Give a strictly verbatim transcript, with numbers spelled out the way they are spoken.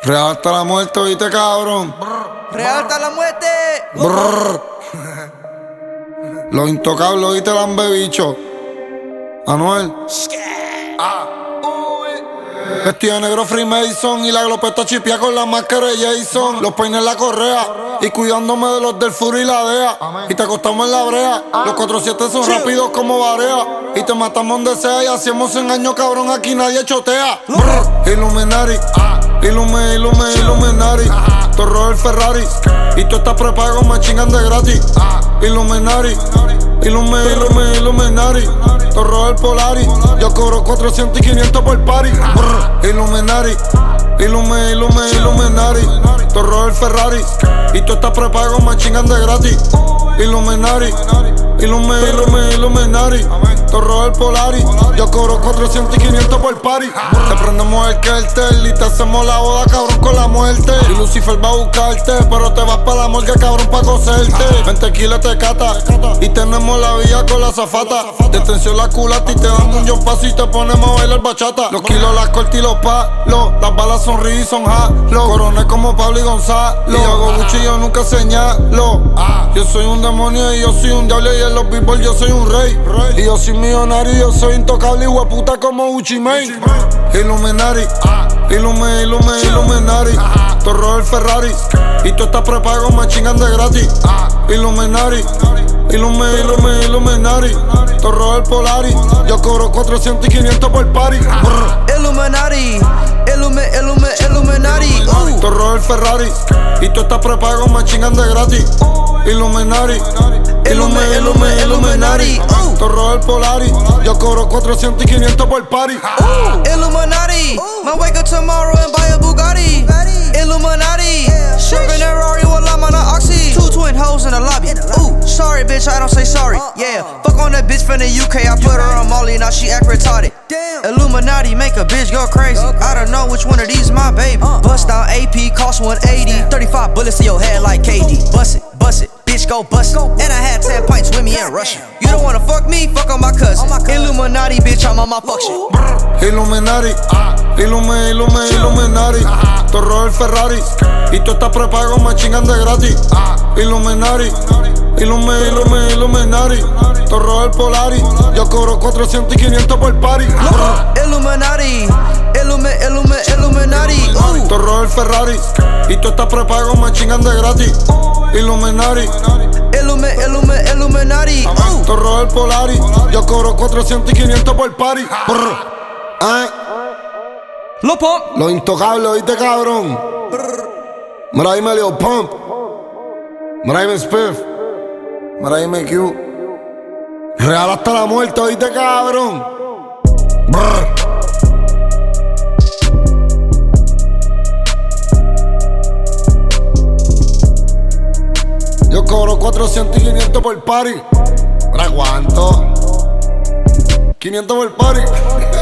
Real hasta la muerte, oíste, cabrón. Real hasta la muerte. Brrr. Los intocables, oíste, lambebicho. Anuel. Ah. Vestido de negro Freemason y la glopeta chipia con la máscara de Jason. Los peines en la correa y cuidándome de los del Furi y la D E A. Y te acostamos en la brea. Los cuatro siete son rápidos como Barea. Y te matamos donde sea y hacemos cien años, cabrón, aquí nadie chotea. Brr. Illuminati, Illume, Illume, Illuminati. Torro el Ferrari y tú estás prepago, me chingan de gratis. Illuminati, Illume, Illume, Illuminati. Torro el Polari, yo cobro cuatrocientos y quinientos por party. Brr. Illuminati, Illume, Illume, Illuminati. Torro el Ferrari y tú estás prepago, me chingan de gratis. Illuminati, Illume, Illume, Illuminati. Torro el Polari, yo cobro cuatrocientos y quinientos por party. Te prendemos el cartel y te hacemos la boda, cabrón, con la muerte. Y Lucifer va a buscarte, pero te vas pa' la morgue, cabrón, pa' coserte. veinte kilos te cata y tenemos la vía con la zafata. Detención la culata y te damos un jompazo y te ponemos a bailar bachata. Los kilos, las cortas y los palos, las balas son ri y son jalo. Coroné como Pablo y Gonzalo, y hago Gucci y yo nunca señalo. Yo soy un demonio y yo soy un diablo, y en los b-boys yo soy un rey. Y yo soy millonario, yo soy intocable y hueputa como Gucci Mane. Illuminati, Illume, Illume, Illuminati. Torro el Ferrari y tú estás prepago, me chingan de gratis. Illuminati, Illume, Illume, Illuminati. Torro el Polari, yo cobro cuatrocientos y quinientos por party. Brr. Illuminati, Illume, Illume, Illuminati. Uh. Torro el Ferrari y tú estás prepago, me chingan de gratis. Illuminati, Illume, Illume, Illuminati. Uh. Torro el Polari, yo cobro cuatrocientos y quinientos por party. Uh. Illuminati, might wake up tomorrow and buy a Bugatti. Illuminati, Sugar and Rari while I'm on a Oxy. Two twin hoes in the lobby. Ooh, sorry bitch, I don't say sorry. Yeah, fuck on that bitch from the U K. I put her on Molly, now she act retarded. Illuminati make a bitch go crazy. I don't know which one of these my baby. Bust down A P, cost one eighty. thirty-five bullets in your head like K D. Bust it, bust it, bitch go bust it. And I had ten pints with me in Russia. You don't wanna fuck me, fuck on my cousin. Illuminati, bitch, I'm on my fuck shit. Illuminati, Illume, Illume, Illuminati. Torro el Ferrari y tú estás prepago, me chingan de gratis. Illuminati, Illume, Illume, Illuminati. Torro el Polari, yo cobro cuatrocientos y quinientos por party. Illuminati, Illume, Illume, Illuminati. Uh. Torro el Ferrari y tú estás prepago, me chingan de gratis. Illuminati, Illume, Illume, Illuminati. Uh. Torro el Polari, yo cobro cuatrocientos y quinientos por party. Brr. ¿Eh? Lil Pump, Los intocables, oíste, cabrón. Mira, dime Lil Pump. Mira, dime Spiff. Mira, dime Q. Real hasta la muerte, oíste, cabrón. Brr. Yo cobro cuatrocientos y quinientos por party. ¿Para cuánto? quinientos por party.